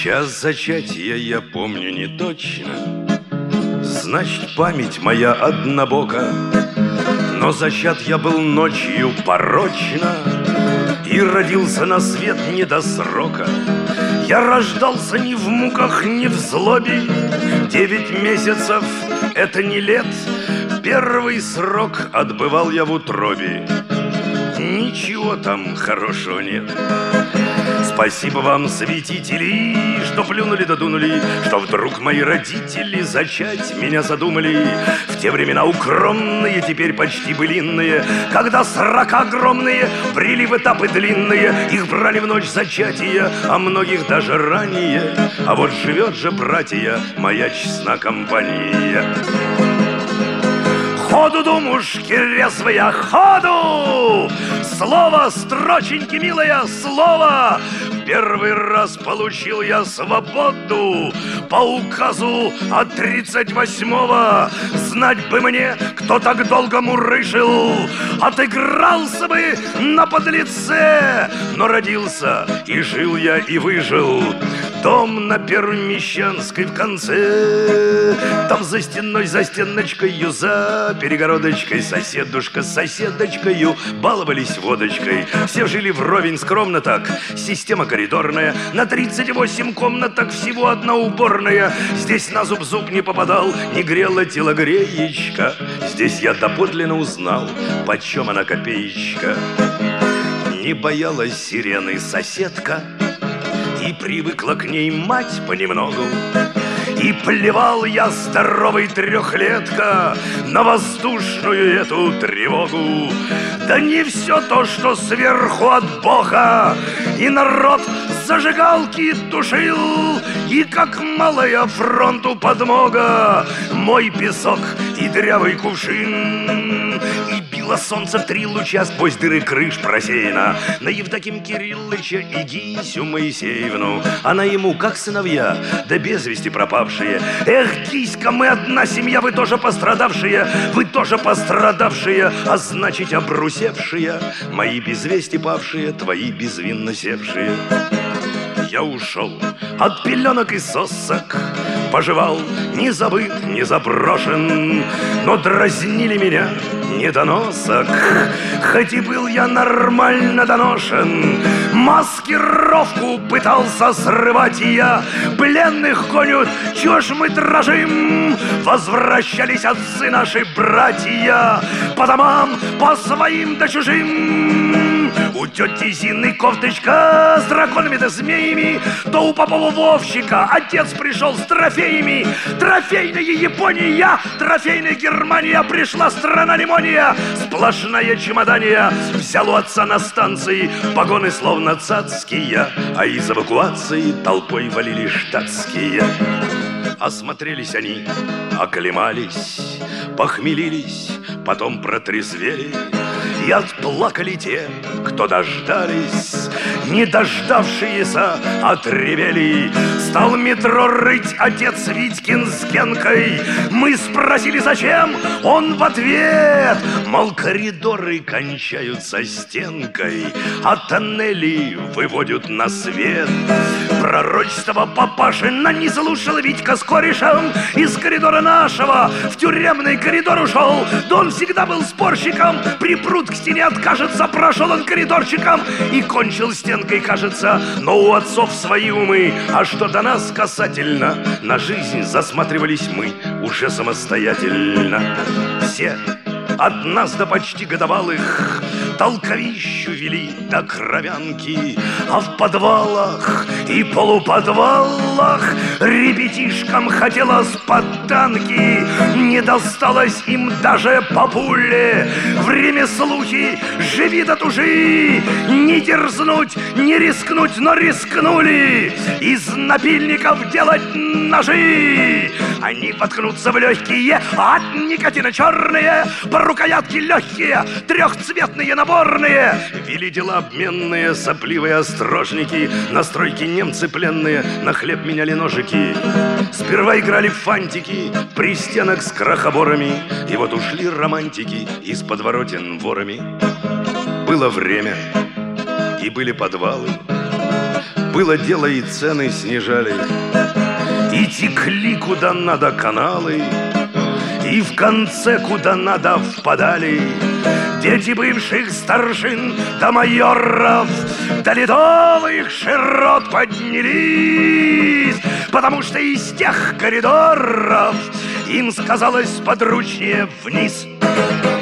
Час зачатия я помню не точно, значит, память моя однобока. Но зачат я был ночью порочно и родился на свет не до срока. Я рождался ни в муках, ни в злобе. 9 месяцев — это не лет. Первый срок отбывал я в утробе. Ничего там хорошего нет. Спасибо вам, святители, что плюнули да дунули, что вдруг мои родители зачать меня задумали. В те времена укромные, теперь почти былинные, когда срока огромные брели в этапы длинные. Их брали в ночь зачатия, а многих даже ранее. А вот живет же, братья, моя честна компания. Ходу, думушки резвые, ходу! Слово, строченьки, милое, слово! Первый раз получил я свободу по указу от 38-го. Знать бы мне, кто так долго мурыжил, отыгрался бы на подлеце. Но родился, и жил я, и выжил. Дом на Первомещанской в конце. Там за стеной, за стеночкою, за перегородочкой соседушка с соседочкою баловались водочкой. Все жили вровень скромно так, система коридорная. На 38 комнаток всего одна уборная. Здесь на зуб не попадал, не грела телогреечка. Здесь я доподлинно узнал, почем она копеечка. Не боялась сирены соседка, и привыкла к ней мать понемногу. И плевал я, здоровый трехлетка, на воздушную эту тревогу. Да не все то, что сверху от Бога, и народ зажигалки тушил, и как малая фронту подмога мой песок и дырявый кувшин. И било солнце в 3 луча сквозь дыры крыш просеяно на Евдоким Кириллыча и Гисю Моисеевну. Она ему, как сыновья, да без вести пропавшие. Эх, Гиська, мы одна семья, вы тоже пострадавшие, вы тоже пострадавшие, а значит обрусевшие, мои без вести павшие, твои безвинно севшие. Я ушел от пеленок и сосок, поживал, не забыт, не заброшен, но дразнили меня недоносок, хоть и был я нормально доношен. Маскировку пытался срывать я, пленных гонят, чё ж мы дрожим? Возвращались отцы наши братья по домам, по своим да чужим. У тети Зины кофточка с драконами да змеями, то у Попова Вовчика отец пришел с трофеями. Трофейная Япония, трофейная Германия, пришла страна лимония, сплошная чемодания. Взял у отца на станции погоны словно цацкие, а из эвакуации толпой валили штатские. Осмотрелись они, оклемались, похмелились, потом протрезвели. И отплакали те, кто дождались, не дождавшиеся отревели. Стал метро рыть отец Витькин с Генкой. Мы спросили, зачем? Он в ответ, мол, коридоры кончаются стенкой, а тоннели выводят на свет. Пророчество папашина не слушал Витька с корешем. Из коридора нашего в тюремный коридор ушел. Да он всегда был спорщиком, припрут к стене откажется. Прошел он коридорчиком и кончил стенкой, кажется. Но у отцов свои умы, а что до нас касательно, на жизнь засматривались мы уже самостоятельно. Все от нас до почти годовалых толковищу вели до кровянки, а в подвалах и полуподвалах ребятишкам хотелось под танки. Не досталось им даже по пуле. Время слухи, живи да тужи, не дерзнуть, не рискнуть, но рискнули из напильников делать ножи. Они воткнутся в легкие, от никотина черные, по рукоятке легкие, трехцветные наборные. Вели дела обменные, сопливые острожники, на стройке немцы пленные на хлеб меняли ножики. Сперва играли в фантики при стенах с крохоборами, и вот ушли романтики из подворотен ворами. Было время, и были подвалы, было дело, и цены снижали, и текли куда надо каналы, и в конце куда надо впадали дети бывших старшин до майоров, до ледовых широт поднялись, потому что из тех коридоров им сказалось подручнее вниз.